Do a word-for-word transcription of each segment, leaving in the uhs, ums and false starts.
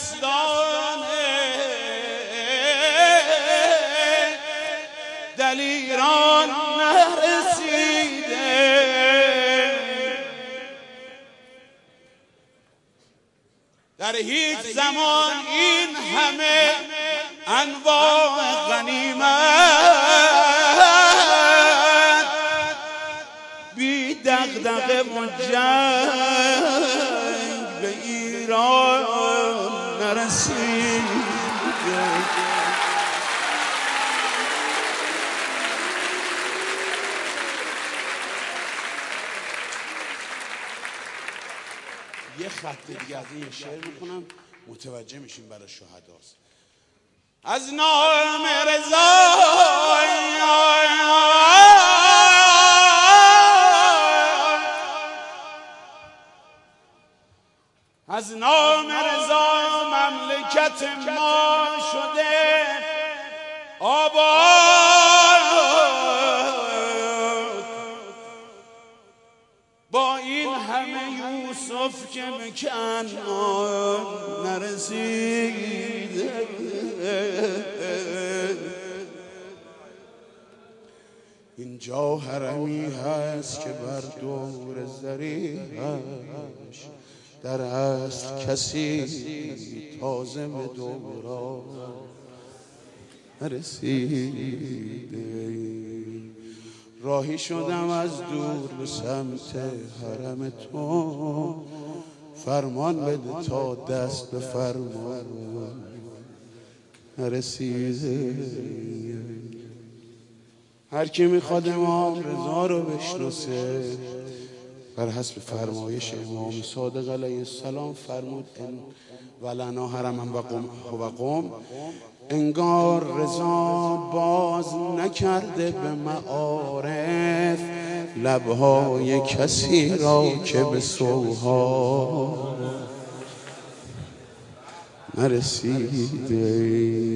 دستان دلیران نرسیده، در هیچ زمان این همه انواع غنیمت بی دغدغه و جنگ به ایران نرسیده. یه خط دیگه از این شعر میکنم متوجه میشیم برای شهداست. از نام رضا از نام رضا مملکت ما شده آباد، با این همه یوسف که به کنعان نرسیده. اینجا حرمی هست که بر دور زریعش در است کسی تازه به دوران نرسیده. راهی شدم از دور به سمت حرم تو، فرمان بده تا دست به فرمان نرسیده. هر کی میخواد امام رضا رو بشناسه بر حسب فرمایش امام صادق علیه السلام فرمود ان ولنا حرما و قم و قم، انگار رضا باز نکرده به معارف لبهای کسی را که به سوها نرسیده.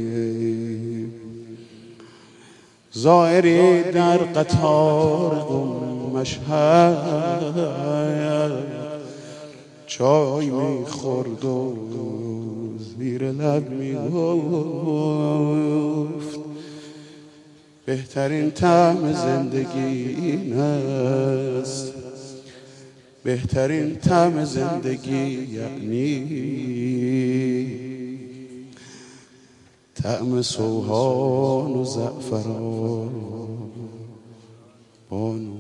زائری در قطار قم مشهد چای میخورد و زیر لب میگفت بهترین طعم زندگی این است، بهترین طعم زندگی یعنی طعم سوهان و زعفران بانو.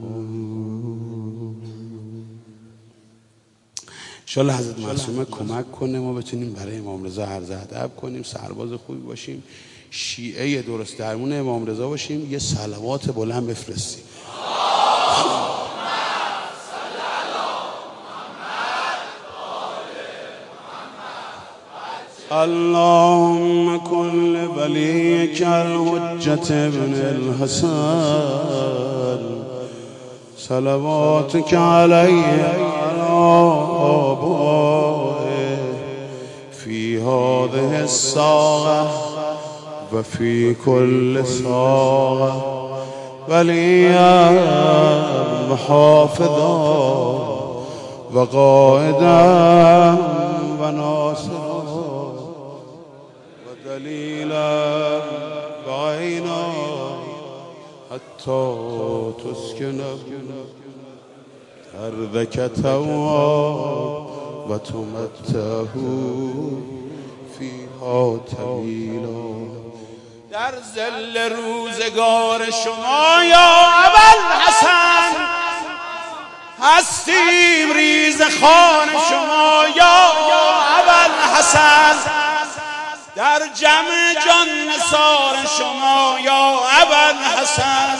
انشالله حضرت معصومه کمک کنه ما بتونیم برای امام رضا عرض ادب کنیم، سرباز خوبی باشیم، شیعه درست درمون امام رضا باشیم، یه صلوات بلند بفرستیم. اللهم کن لولیک الحجة ابن الحسن صلواتك علیه آبائه فی هذه الساعة و فی کل ساعة ولیا و حافظا و قائدا و ناصرا و دلیلا و عینا حتی تسکن أرضك تواب و تمتعه فیها طویلا. در ظل روزگار شما یا ابوالحسن هستیم، ریز خوان شما یا ابوالحسن در جمع جان نثار شما یا ابوالحسن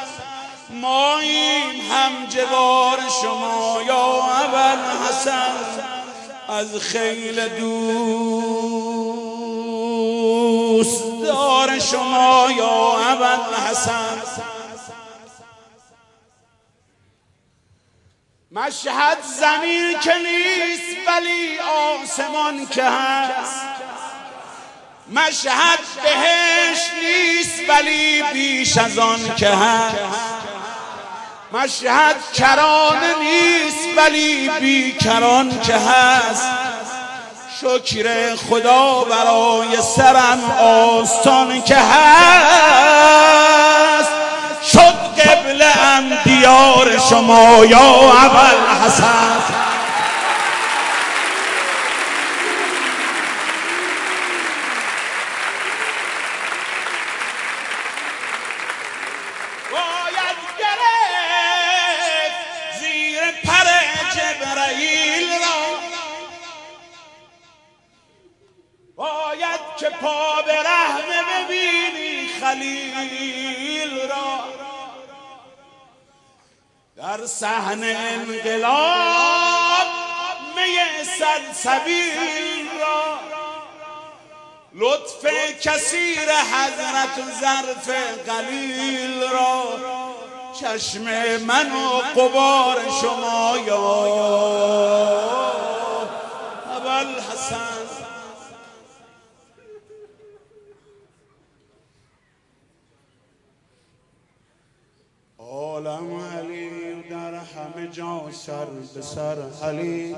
ماییم هم جوار شما یا ابوالحسن. از خیل دوست دار شما یا ابوالحسن. مشهد زمین که نیست ولی آسمان که هست، مشهد بهشت نیست ولی بیش از آن که هست، مشهد کرانه نیست ولی بیکران که هست، شکر خدا برای سرم آستان که هست، شد قبله ام دیار شما یا ابوالحسن. باید گرفت زیر پر جبرائیل را، باید که پا به رحمه ببینی خلیل را، در صحن انقلاب می سلسبیل را، لطف کثیر حضرت ظرف قلیل را، چشم من و غبار شما یا ابوالحسن. عالم علی در همه جا سر به سر علی،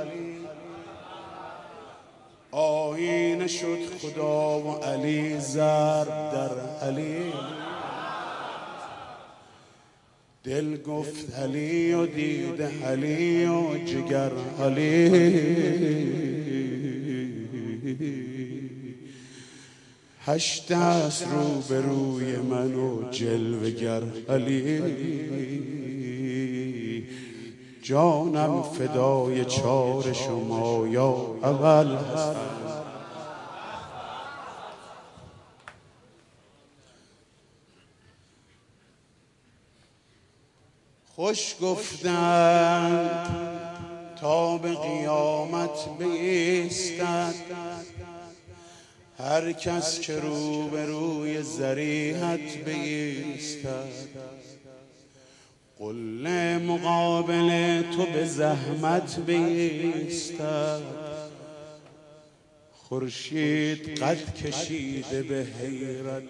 آینه شد خدا و علی ضرب در علی. دل گفت علی و دید علی و جگر علی، هشت است رو به روی من و جلوه گر علی، جانم فدای چار شما یا ابوالحسن. خوش گفتند تا به قیامت بایستد، هر کس که رو به روی ذریحت بایستد. قله مقابل تو به زحمت بایستد، خورشید قد کشیده به حیرت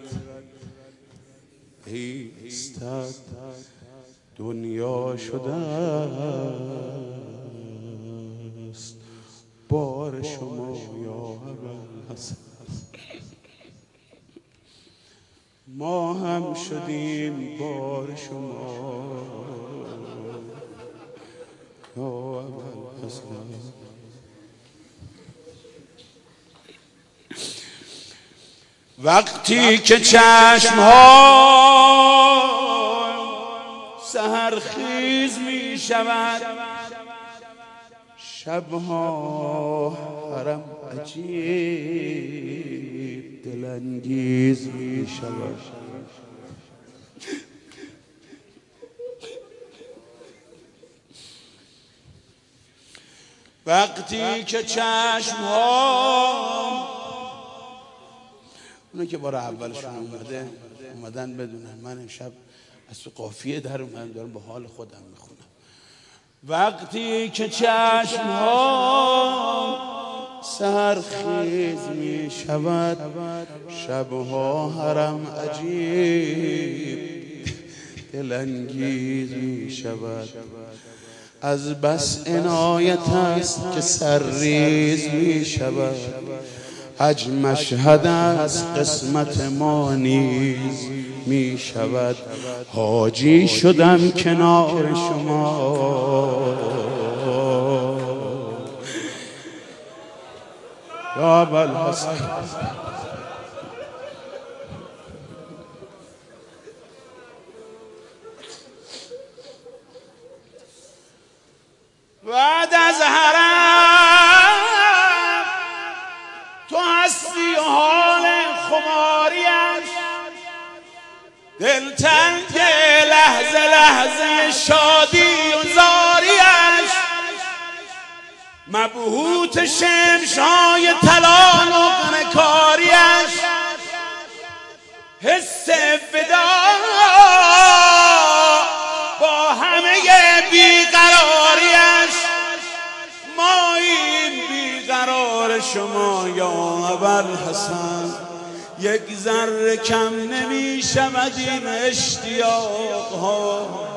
ایستد. دنیا شده است بار شما یا ابوالحسن، ما هم شدیم بار شما یا ابوالحسن. وقتی که چشم‌ها سحرخیز می شود، شبها حرم عجیب دلانگیز می شود. وقتی که چشمها، اونو که بار اولشون اومده اومدن بدونن من امشب از تو قافیه در اومدم دارم به حال خودم میخونم. وقتی که چشمها سحرخیز می شود، شبها حرم عجیب دلانگیز می شود. از بس عنایت است که سرریز می شود، حج مشهد است قسمت ما نیز می شود. حاجی شدم کنار شما یا ابوالحسن. بعد از حرم تو هستی حال خماریش، دلتنگ لحظه لحظه شادی و زاریش، مبهوت شمشای طلا نقره کاریش، حس فدا با همه بیقراریش. ما این بیقرار شما یا ابوالحسن، یک ذره کم نمی شود این اشتیاق ها.